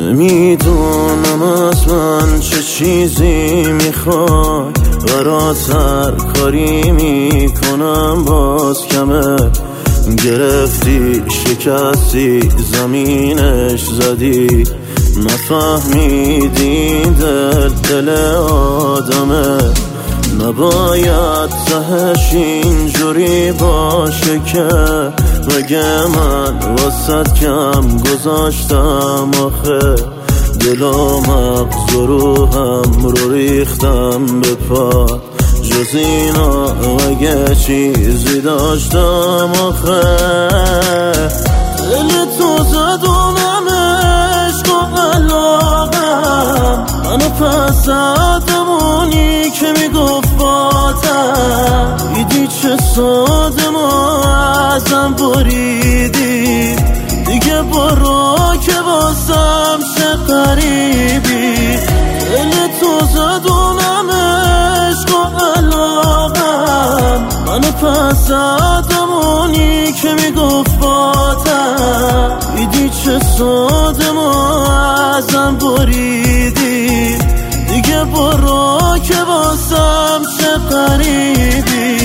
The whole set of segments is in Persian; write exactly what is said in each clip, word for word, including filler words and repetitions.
نمیدونم از من چه چیزی میخوای، برات هر کاری میکنم باز کمه. گرفتی شکستی زمینش زدی، نفهمیدی دل دل آدمه. نباید تهش اینجوری باشه که مگه من واسد کم گذاشتم آخه. دل و مغز و روحم رو ریختم به پا، جز اینا مگه چیزی داشتم آخه. دل تو زدونم عشق و علاقم، منو پس زدم اونی که میگفت باتم. دیدی چه ساده ما ازم بریدی، دیگه برو که بازم چه قریبی. دل تو زدونم عشق و علاقم، منو پس زدم اونی که میگفت باتم. دیدی چه ساده ما ازم بریدی، دیگه برو که بازم چه قریبی.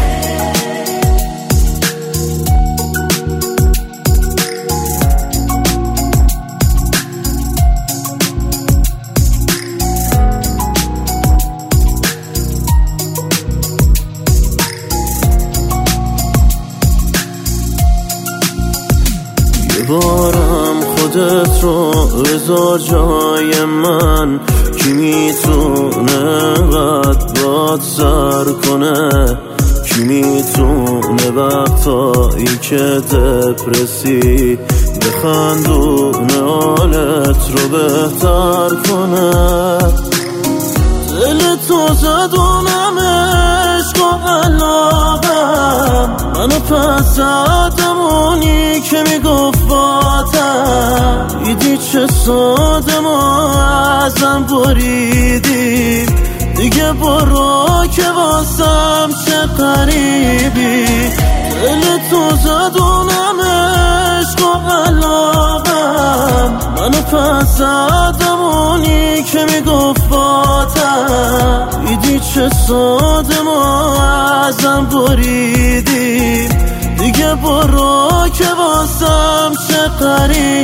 بارم خودت رو بذار جای من، کی میتونه قد باد سر کنه. کی میتونه وقتایی که دپرسی بخندونه حالت رو بهتر کنه. دل تو زدونم عشق و علاقم، منو پس زدم اونی که میگفت باتم. دیدی چه ساده ما ازم بریدی، دیگه برو که واسم چه قریبی. دل تو زدونم عشق و علاقم، منو پس زدم اونی که میگفت باتم. دیدی چه ساده ما ازم بریدی، دیگه برو که واسم چه قریبی.